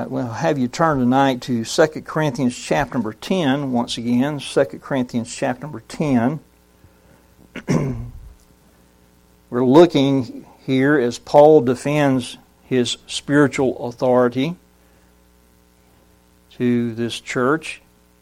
We'll have you turn tonight to 2 Corinthians chapter number 10 once again. 2 Corinthians chapter number 10. We're looking here as Paul defends his spiritual authority to this church.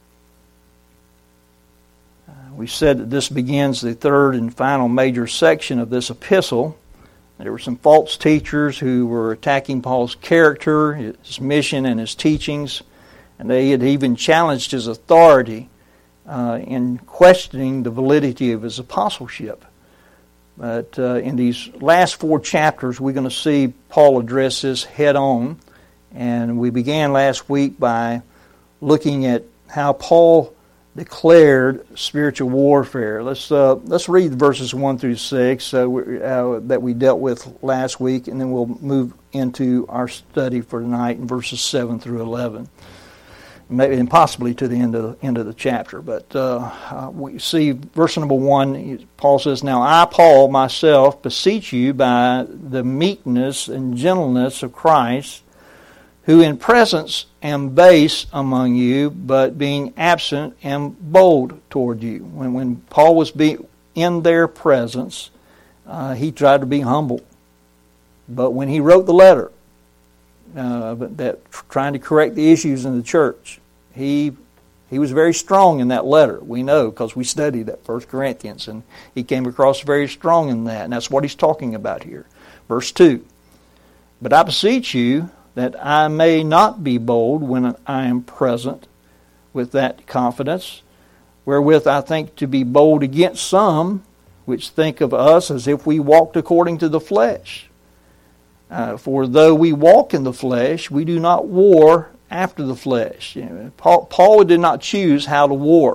We said that this begins the third and final major section of this epistle. There were some false teachers who were attacking Paul's character, his mission, and his teachings, and they had even challenged his authority in questioning the validity of his apostleship. But in these last 4 chapters, we're going to see Paul address this head on, and we began last week by looking at how Paul declared spiritual warfare. Let's read verses 1 through 6 that we dealt with last week, and then we'll move into our study for tonight in verses 7 through 11, maybe and possibly to the end of the chapter. But we see verse number 1. Paul says, "Now I, Paul, myself, beseech you by the meekness and gentleness of Christ, who in presence am base among you, but being absent am bold toward you." When Paul was in their presence, he tried to be humble. But when he wrote the letter, trying to correct the issues in the church, he was very strong in that letter. We know because we studied that 1 Corinthians, and he came across very strong in that, and that's what he's talking about here. Verse 2, "But I beseech you, that I may not be bold when I am present with that confidence, wherewith I think to be bold against some, which think of us as if we walked according to the flesh. For though we walk in the flesh, we do not war after the flesh." Paul did not choose how to war.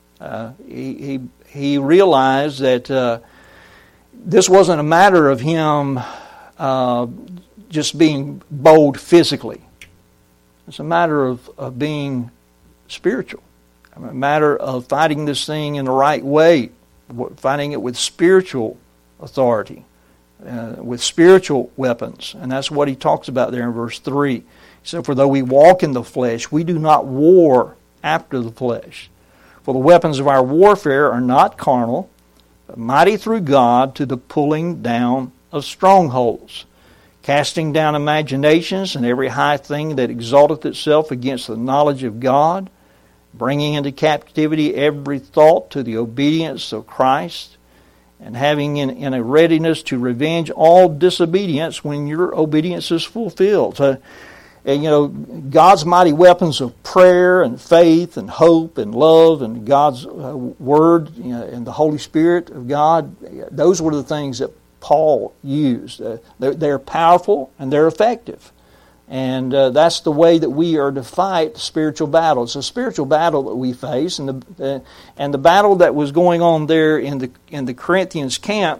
He realized that this wasn't a matter of him just being bold physically. It's a matter of being spiritual. A matter of fighting this thing in the right way, fighting it with spiritual authority, with spiritual weapons. And that's what he talks about there in verse 3. He said, "For though we walk in the flesh, we do not war after the flesh. For the weapons of our warfare are not carnal, but mighty through God to the pulling down of strongholds, casting down imaginations and every high thing that exalteth itself against the knowledge of God, bringing into captivity every thought to the obedience of Christ, and having in a readiness to revenge all disobedience when your obedience is fulfilled." So, God's mighty weapons of prayer and faith and hope and love and God's Word and the Holy Spirit of God, those were the things that Paul used. They're powerful and they're effective. And that's the way that we are to fight spiritual battles. It's a spiritual battle that we face, and the battle that was going on there in the Corinthians camp,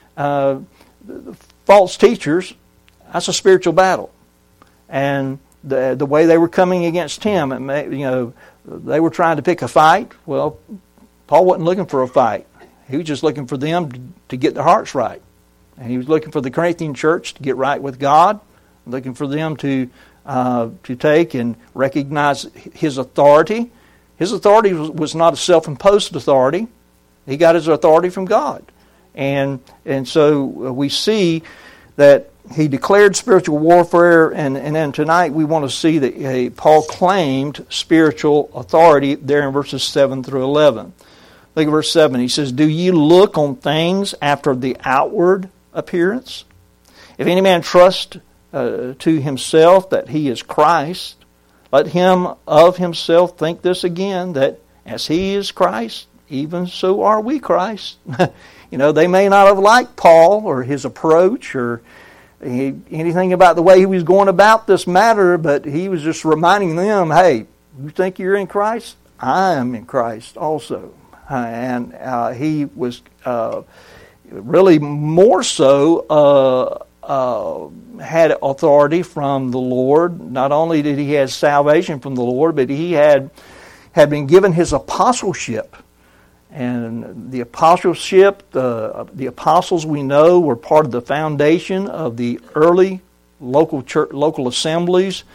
false teachers, that's a spiritual battle. And the way they were coming against him, they were trying to pick a fight. Well, Paul wasn't looking for a fight. He was just looking for them to get their hearts right. And he was looking for the Corinthian church to get right with God, looking for them to take and recognize his authority. His authority was not a self-imposed authority. He got his authority from God. And so we see that he declared spiritual warfare, and then tonight we want to see that Paul claimed spiritual authority there in verses 7 through 11. Look at verse 7. He says, "Do ye look on things after the outward appearance? If any man trust to himself that he is Christ, let him of himself think this again, that as he is Christ, even so are we Christ." They may not have liked Paul or his approach or anything about the way he was going about this matter, but he was just reminding them, hey, you think you're in Christ? I am in Christ also. And he was really more so had authority from the Lord. Not only did he have salvation from the Lord, but he had been given his apostleship. And the apostleship, the apostles we know were part of the foundation of the early local assemblies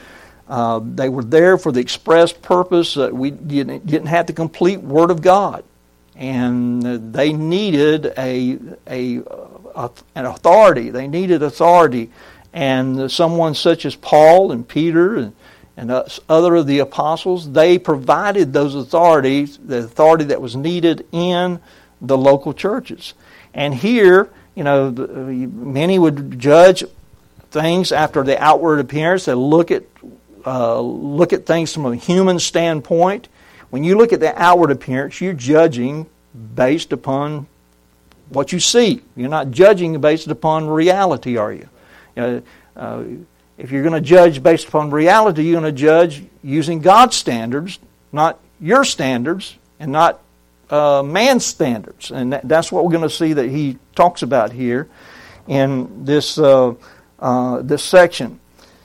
They were there for the express purpose that we didn't have the complete Word of God, and they needed an authority. They needed authority, and someone such as Paul and Peter and other of the apostles, they provided those authorities, the authority that was needed in the local churches. And here, many would judge things after the outward appearance. They look at things from a human standpoint. When you look at the outward appearance, you're judging based upon what you see. You're not judging based upon reality, are you? If you're going to judge based upon reality, you're going to judge using God's standards, not your standards, and not man's standards. And that's what we're going to see that he talks about here in this this section.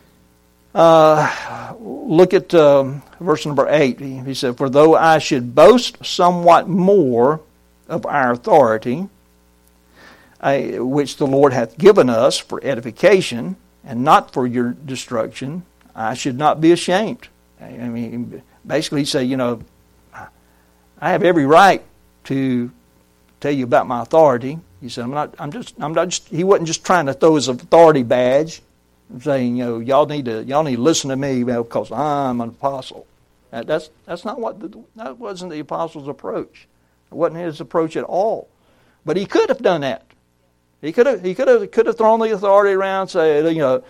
Look at verse number 8. He said, "For though I should boast somewhat more of our authority, which the Lord hath given us for edification, and not for your destruction, I should not be ashamed." I mean, basically he said, I have every right to tell you about my authority. He said, I'm not just, he wasn't just trying to throw his authority badge, saying, y'all need to listen to me because I'm an apostle. That's not that wasn't the apostle's approach. It wasn't his approach at all. But he could have done that. He could have thrown the authority around, and say,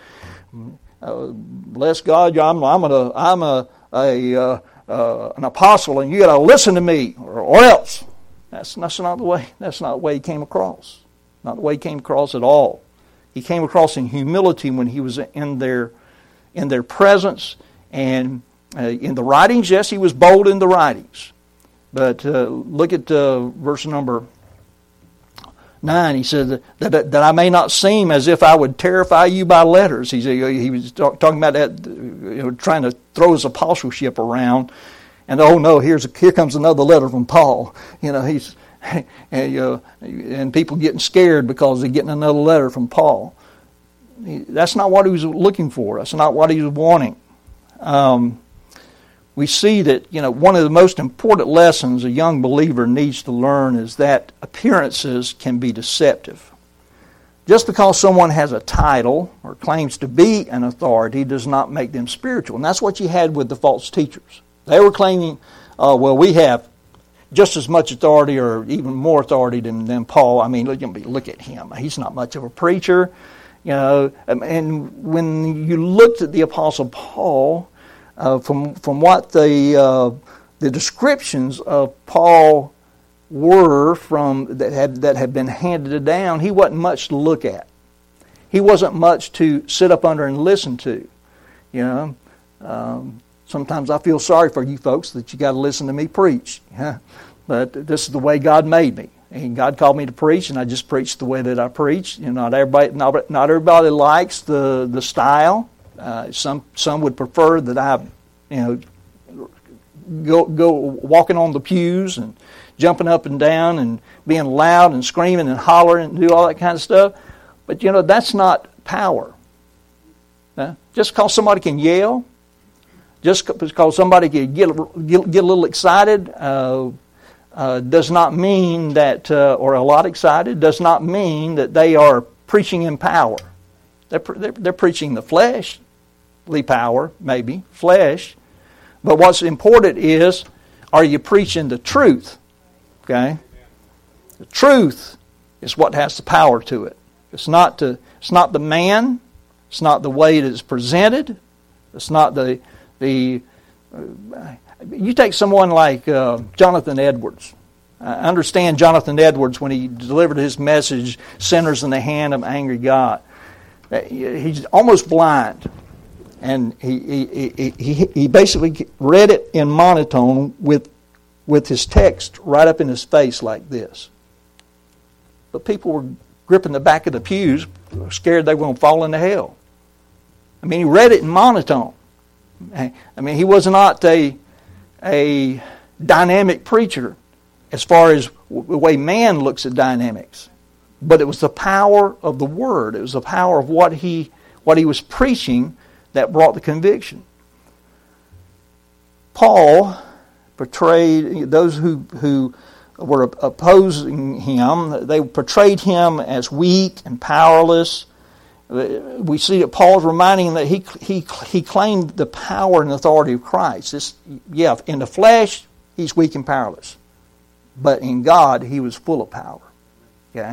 bless God, I'm an apostle, and you got to listen to me, or else. That's not the way. That's not the way he came across. Not the way he came across at all. He came across in humility when he was in their presence, and in the writings. Yes, he was bold in the writings, but look at verse number 9. He said that I may not seem as if I would terrify you by letters. He was talking about that, trying to throw his apostleship around. And oh no, here comes another letter from Paul. And people getting scared because they're getting another letter from Paul. That's not what he was looking for. That's not what he was wanting. We see that one of the most important lessons a young believer needs to learn is that appearances can be deceptive. Just because someone has a title or claims to be an authority does not make them spiritual. And that's what you had with the false teachers. They were claiming, we have just as much authority or even more authority than Paul. I mean, look at him. He's not much of a preacher. And when you looked at the Apostle Paul, from what the descriptions of Paul were that had been handed down, he wasn't much to look at. He wasn't much to sit up under and listen to. Sometimes I feel sorry for you folks that you got to listen to me preach. But this is the way God made me. And God called me to preach, and I just preach the way that I preach. Not everybody likes the style. Some would prefer that I, go walking on the pews and jumping up and down and being loud and screaming and hollering and do all that kind of stuff. But that's not power. Just because somebody can yell, just because somebody can get a little excited, does not mean that, or a lot excited, does not mean that they are preaching in power. They're preaching the fleshly power, maybe, flesh. But what's important is, are you preaching the truth? Okay? The truth is what has the power to it. It's not the man. It's not the way it is presented. It's not you take someone like Jonathan Edwards. I understand Jonathan Edwards when he delivered his message, "Sinners in the Hand of Angry God." He's almost blind, and he basically read it in monotone with his text right up in his face like this. But people were gripping the back of the pews, scared they were going to fall into hell. I mean, he read it in monotone. I mean, he was not a dynamic preacher as far as the way man looks at dynamics. But it was the power of the Word. It was the power of what he was preaching that brought the conviction. Paul portrayed those who were opposing him. They portrayed him as weak and powerless. We see that Paul's reminding him that he claimed the power and authority of Christ. In the flesh, he's weak and powerless. But in God, he was full of power. Okay?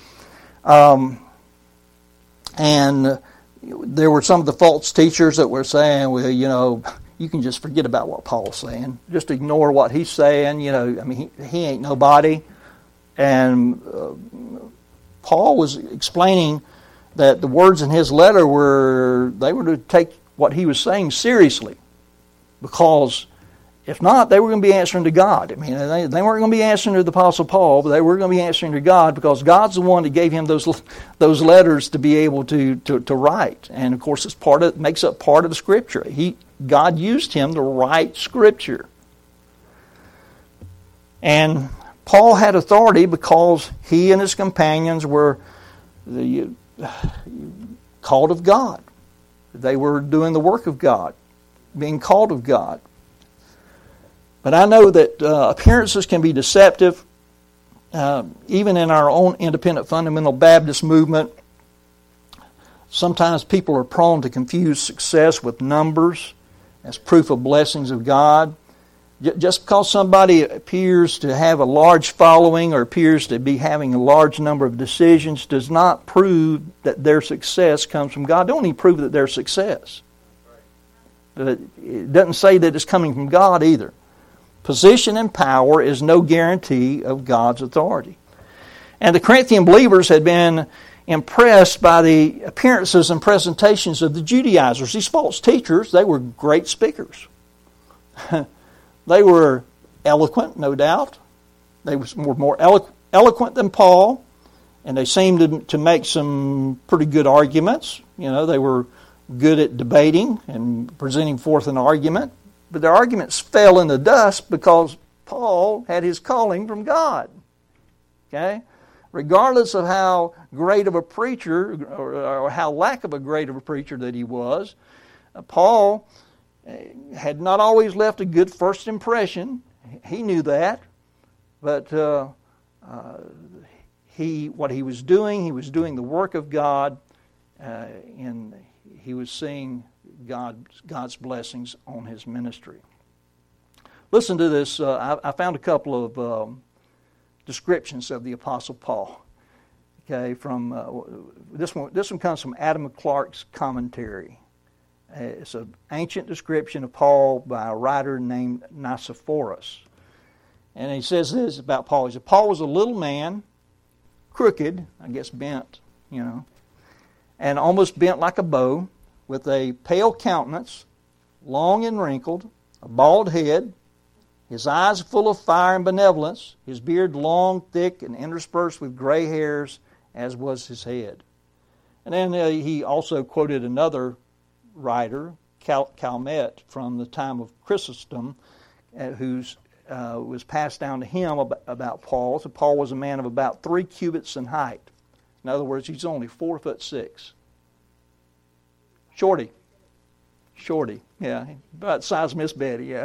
And there were some of the false teachers that were saying, well, you can just forget about what Paul's saying. Just ignore what he's saying. He ain't nobody. And Paul was explaining that the words in his letter were to take what he was saying seriously. Because if not, they were going to be answering to God. They weren't going to be answering to the Apostle Paul, but they were going to be answering to God, because God's the one that gave him those letters to be able to write. And of course, it makes up part of the Scripture. God used him to write Scripture. And Paul had authority because he and his companions were called of God. They were doing the work of God, being called of God. But I know that appearances can be deceptive. Even in our own independent fundamental Baptist movement, sometimes people are prone to confuse success with numbers as proof of blessings of God. Just because somebody appears to have a large following or appears to be having a large number of decisions does not prove that their success comes from God. Don't even prove that their success. It doesn't say that it's coming from God either. Position and power is no guarantee of God's authority. And the Corinthian believers had been impressed by the appearances and presentations of the Judaizers. These false teachers, they were great speakers. They were eloquent, no doubt. They were more eloquent than Paul, and they seemed to make some pretty good arguments. They were good at debating and presenting forth an argument. But their arguments fell in the dust because Paul had his calling from God. Okay? Regardless of how great of a preacher or how lack of a great of a preacher that he was, Paul had not always left a good first impression. He knew that. But what he was doing the work of God, and he was seeing God's blessings on his ministry. Listen to this. I found a couple of descriptions of the Apostle Paul. Okay, from this one comes from Adam Clark's commentary. It's an ancient description of Paul by a writer named Nicephorus. And he says this about Paul. He said, Paul was a little man, crooked, I guess bent, and almost bent like a bow, with a pale countenance, long and wrinkled, a bald head, his eyes full of fire and benevolence, his beard long, thick, and interspersed with gray hairs, as was his head. And then he also quoted another writer, Calmet, from the time of Chrysostom, who was passed down to him about Paul. So Paul was a man of about 3 cubits in height. In other words, he's only 4'6". Shorty, yeah, about the size of Miss Betty, yeah.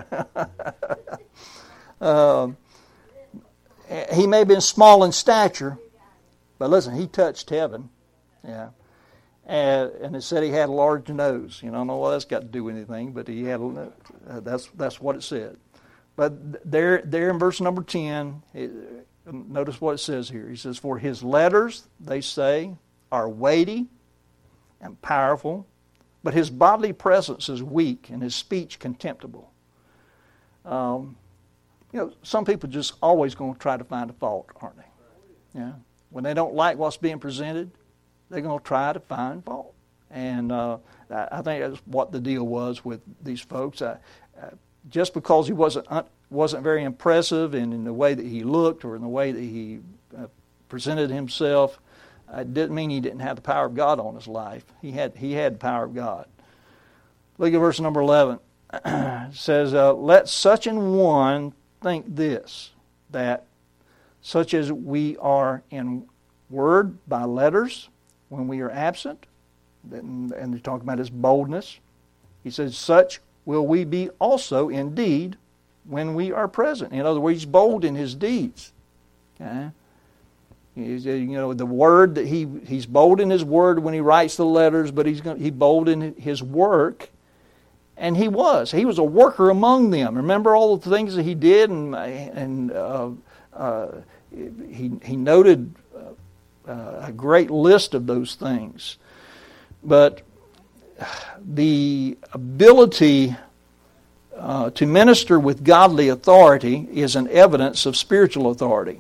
He may have been small in stature, but listen, he touched heaven, yeah. And it said he had a large nose. I don't know what that's got to do with anything, but he had. That's what it said. But there in verse number 10, notice what it says here. He says, "For his letters, they say, are weighty and powerful, but his bodily presence is weak and his speech contemptible." Some people just always going to try to find a fault, aren't they? Yeah. When they don't like what's being presented, they're going to try to find fault. And I think that's what the deal was with these folks. Just because he wasn't very impressive in the way that he looked or in the way that he presented himself, it didn't mean he didn't have the power of God on his life. He had the power of God. Look at verse number 11. It says, "Let such an one think this, that such as we are in word by letters when we are absent," and they're talking about his boldness. He says, "Such will we be also indeed when we are present. In other words, he's bold in his deeds. Okay? The word that he's bold in his word when he writes the letters, but he's bold in his work. And he was a worker among them. Remember all the things that he did, and he noted a great list of those things. But the ability to minister with godly authority is an evidence of spiritual authority.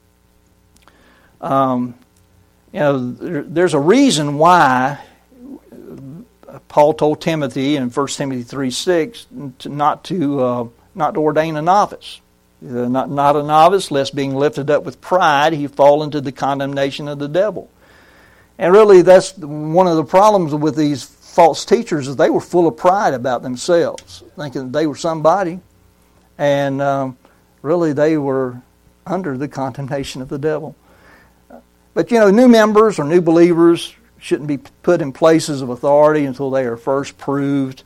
There's a reason why Paul told Timothy in 1 Timothy 3:6 not to ordain a novice. Not a novice, lest being lifted up with pride, he fall into the condemnation of the devil. And really, that's one of the problems with these false teachers, is they were full of pride about themselves, thinking they were somebody. And really, they were under the condemnation of the devil. But, new members or new believers shouldn't be put in places of authority until they are first proved.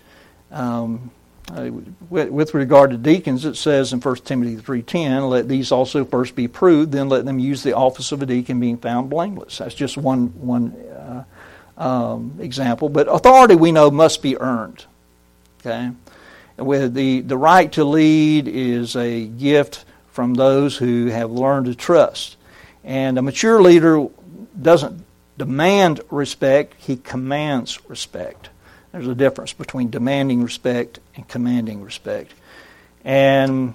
With regard to deacons, it says in 1 Timothy 3:10, let these also first be proved, then let them use the office of a deacon, being found blameless. That's just one example. But authority, we know, must be earned. Okay, with the right to lead is a gift from those who have learned to trust. And a mature leader doesn't demand respect, he commands respect. There's a difference between demanding respect and commanding respect. And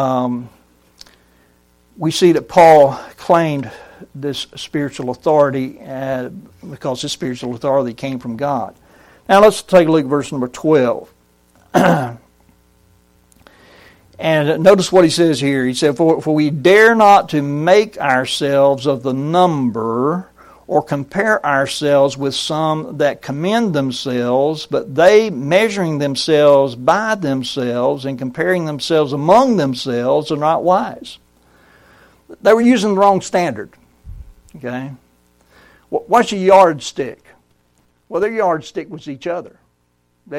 we see that Paul claimed this spiritual authority because his spiritual authority came from God. Now let's take a look at verse number 12. And notice what he says here. He said, For we dare not to make ourselves of the number, or compare ourselves with some that commend themselves, but they, measuring themselves by themselves and comparing themselves among themselves, are not wise. They were using the wrong standard. Okay? What's a yardstick? Well, their yardstick was each other. They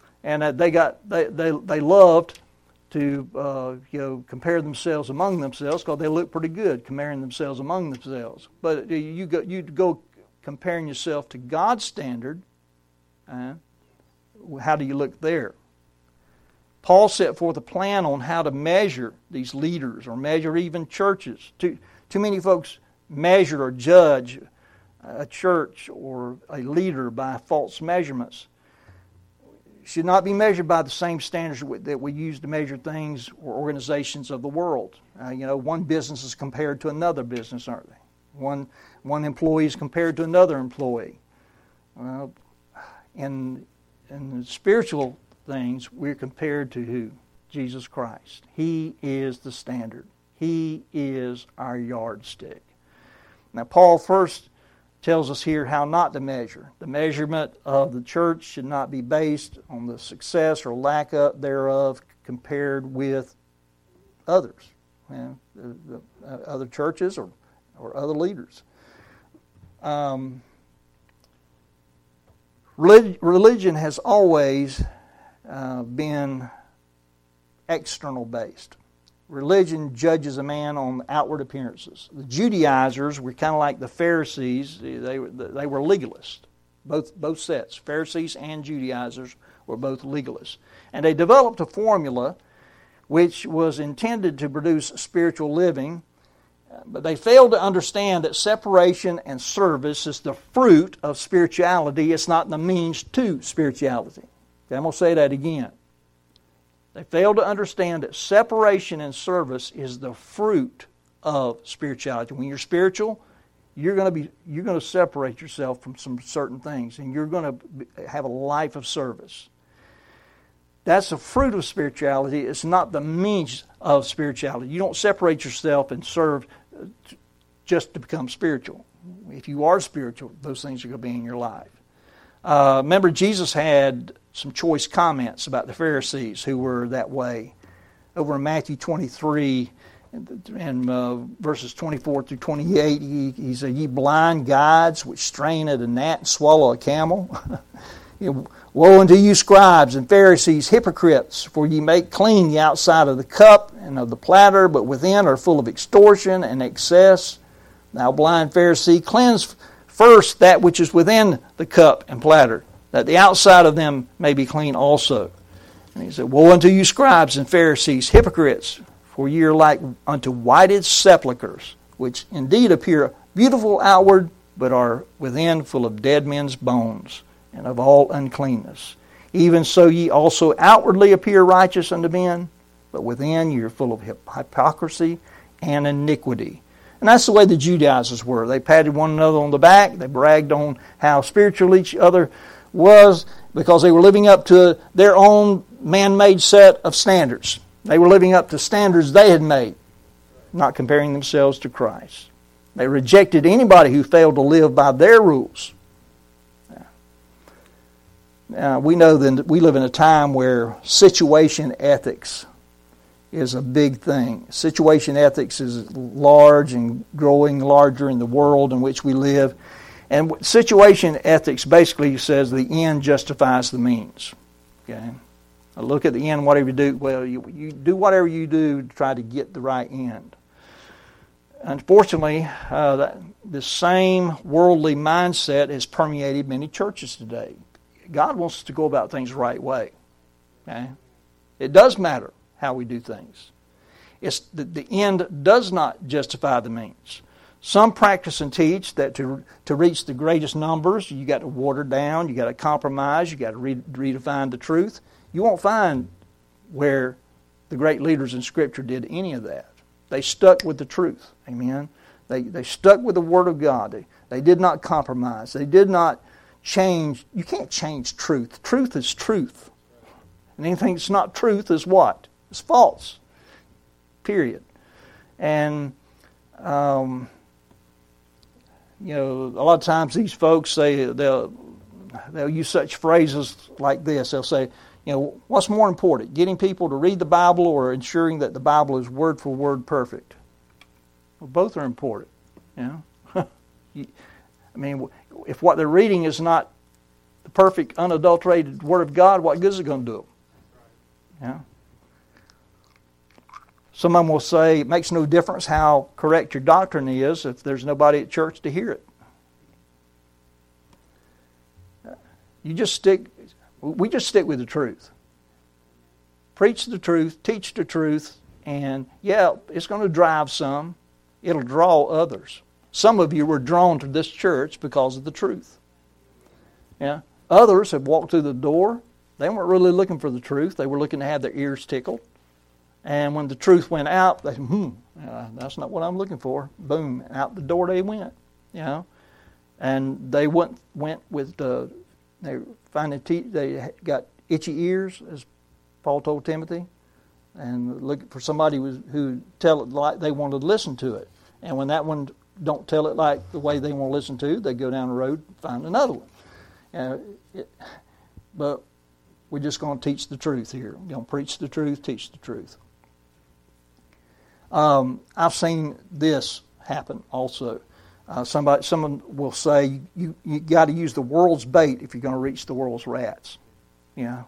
loved to compare themselves among themselves because they look pretty good comparing themselves among themselves. But you go comparing yourself to God's standard. How do you look there? Paul set forth a plan on how to measure these leaders, or measure even churches. Too many folks measure or judge a church or a leader by false measurements. Should not be measured by the same standards that we use to measure things or organizations of the world. One business is compared to another business, aren't they? One employee is compared to another employee. In the spiritual things, we're compared to who? Jesus Christ. He is the standard. He is our yardstick. Now, Paul first tells us here how not to measure. The measurement of the church should not be based on the success or lack thereof compared with others, other churches or other leaders. Religion has always been external based. Religion judges a man on outward appearances. The Judaizers were kind of like the Pharisees. They were legalists. Both sets, Pharisees and Judaizers, were both legalists. And they developed a formula which was intended to produce spiritual living, but they failed to understand that separation and service is the fruit of spirituality. It's not the means to spirituality. Okay, I'm going to say that again. They fail to understand that separation and service is the fruit of spirituality. When you're spiritual, you're going to separate yourself from some certain things, and you're going to have a life of service. That's the fruit of spirituality. It's not the means of spirituality. You don't separate yourself and serve just to become spiritual. If you are spiritual, those things are going to be in your life. Remember, Jesus had some choice comments about the Pharisees who were that way. Over in Matthew 23 and verses 24 through 28, he said, "Ye blind guides which strain at a gnat and swallow a camel." Woe unto you, scribes and Pharisees, hypocrites, for ye make clean the outside of the cup and of the platter, but within are full of extortion and excess. Thou blind Pharisee, cleanse first that which is within the cup and platter, that the outside of them may be clean also. And he said, Woe unto you, scribes and Pharisees, hypocrites, for ye are like unto whited sepulchres, which indeed appear beautiful outward, but are within full of dead men's bones, and of all uncleanness. Even so ye also outwardly appear righteous unto men, but within ye are full of hypocrisy and iniquity. And that's the way the Judaizers were. They patted one another on the back. They bragged on how spiritual each other was because they were living up to their own man-made set of standards. They were living up to standards they had made, not comparing themselves to Christ. They rejected anybody who failed to live by their rules. We know that we live in a time where situation ethics is a big thing. Situation ethics is large and growing larger in the world in which we live. And situation ethics basically says the end justifies the means. Okay? Now look at the end, whatever you do. Well, you do whatever you do to try to get the right end. Unfortunately, the same worldly mindset has permeated many churches today. God wants us to go about things the right way. Okay? It does matter how we do things. It's the end does not justify the means. Some practice and teach that to reach the greatest numbers, you got to water down, you got to compromise, you got to redefine the truth. You won't find where the great leaders in Scripture did any of that. They stuck with the truth. Amen. They stuck with the Word of God. They did not compromise. They did not change. You can't change truth. Truth is truth. And anything that's not truth is what? It's false. Period. And a lot of times these folks say they'll use such phrases like this. They'll say, what's more important, getting people to read the Bible or ensuring that the Bible is word for word perfect? Well, both are important. If what they're reading is not the perfect, unadulterated Word of God, what good is it going to do them? Some of them will say it makes no difference how correct your doctrine is if there's nobody at church to hear it. We just stick with the truth. Preach the truth, teach the truth, and it's going to drive some. It'll draw others. Some of you were drawn to this church because of the truth. Others have walked through the door. They weren't really looking for the truth. They were looking to have their ears tickled. And when the truth went out, they said, that's not what I'm looking for. Boom, out the door they went. And they went with they got itchy ears, as Paul told Timothy, and looking for somebody who tell it like they wanted to listen to it. And when that one don't tell it like the way they want to listen to, they go down the road and find another one. But we're just going to teach the truth here. We're going to preach the truth, teach the truth. I've seen this happen also. Someone will say, you got to use the world's bait if you're going to reach the world's rats. No.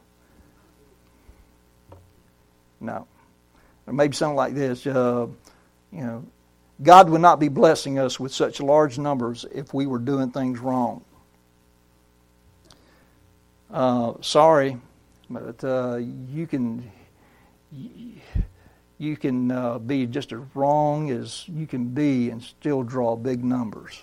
Or maybe something like this. God would not be blessing us with such large numbers if we were doing things wrong. Sorry, but you can be just as wrong as you can be and still draw big numbers.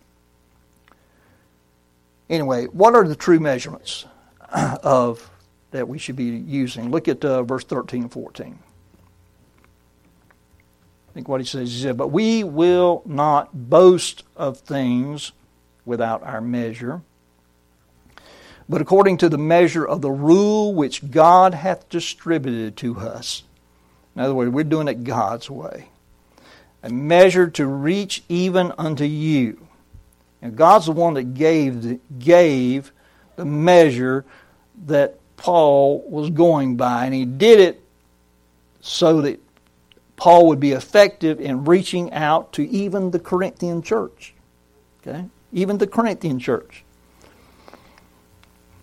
Anyway, what are the true measurements that we should be using? Look at verse 13 and 14. I think what he said, but we will not boast of things without our measure, but according to the measure of the rule which God hath distributed to us. In other words, we're doing it God's way. A measure to reach even unto you. And God's the one that gave the measure that Paul was going by. And he did it so that Paul would be effective in reaching out to even the Corinthian church. Okay? Even the Corinthian church.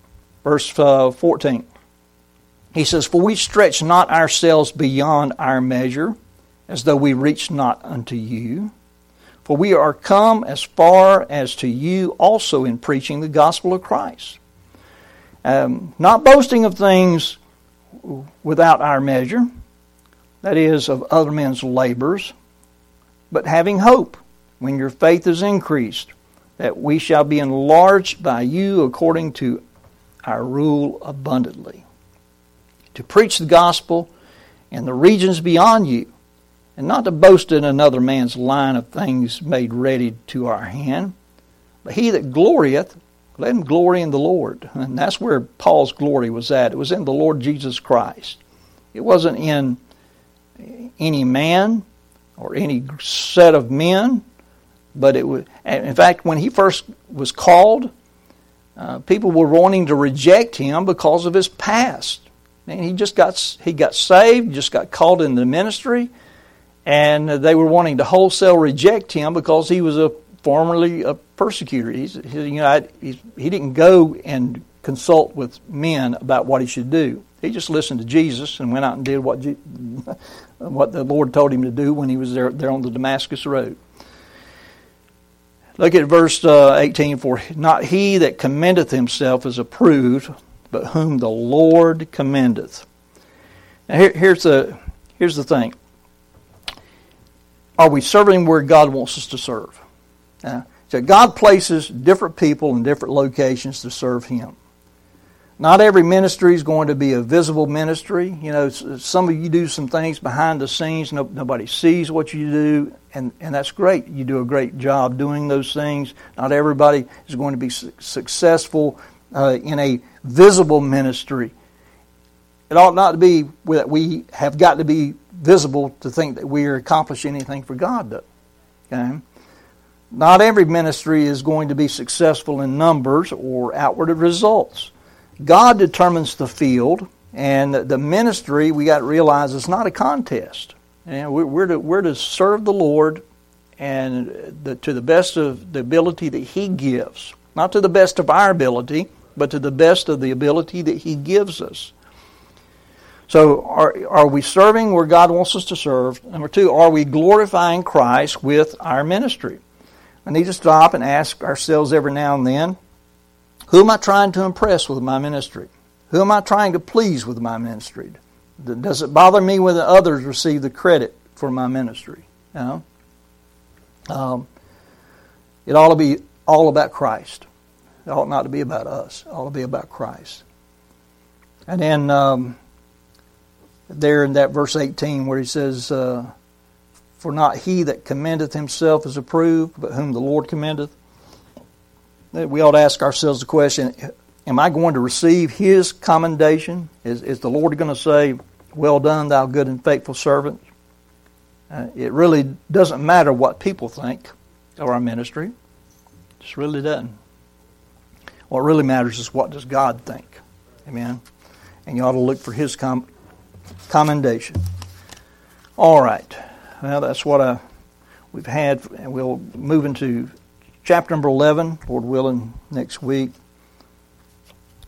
Verse 14. He says, "For we stretch not ourselves beyond our measure, as though we reach not unto you. For we are come as far as to you also in preaching the gospel of Christ." Not boasting of things without our measure, that is, of other men's labors, but having hope, when your faith is increased, that we shall be enlarged by you according to our rule abundantly. To preach the gospel in the regions beyond you, and not to boast in another man's line of things made ready to our hand. But he that glorieth, let him glory in the Lord. And that's where Paul's glory was at. It was in the Lord Jesus Christ. It wasn't in any man or any set of men. But it was, in fact, when he first was called, people were wanting to reject him because of his past. And he got saved, just got called into the ministry, and they were wanting to wholesale reject him because he was formerly a persecutor. He didn't go and consult with men about what he should do. He just listened to Jesus and went out and did what the Lord told him to do when he was there on the Damascus Road. Look at verse 18. "For not he that commendeth himself is approved, but whom the Lord commendeth." Now here's the thing. Are we serving where God wants us to serve? So God places different people in different locations to serve Him. Not every ministry is going to be a visible ministry. You know, some of you do some things behind the scenes. Nobody sees what you do, and that's great. You do a great job doing those things. Not everybody is going to be successful in a visible ministry. It ought not to be that we have got to be visible to think that we are accomplishing anything for God, though. Okay? Not every ministry is going to be successful in numbers or outward results. God determines the field, and the ministry, we got to realize, is not a contest. And we're to serve the Lord and to the best of the ability that He gives. Not to the best of our ability, but to the best of the ability that He gives us. So are we serving where God wants us to serve? Number two, are we glorifying Christ with our ministry? I need to stop and ask ourselves every now and then, who am I trying to impress with my ministry? Who am I trying to please with my ministry? Does it bother me when others receive the credit for my ministry? You know? It ought to be all about Christ. It ought not to be about us. It ought to be about Christ. And then there in that verse 18 where he says, "For not he that commendeth himself is approved, but whom the Lord commendeth." We ought to ask ourselves the question, am I going to receive His commendation? Is the Lord going to say, "Well done, thou good and faithful servant"? It really doesn't matter what people think of our ministry. It just really doesn't. What really matters is, what does God think? Amen? And you ought to look for His commendation. All right. Well, that's what we've had. And we'll move into chapter number 11, Lord willing, next week.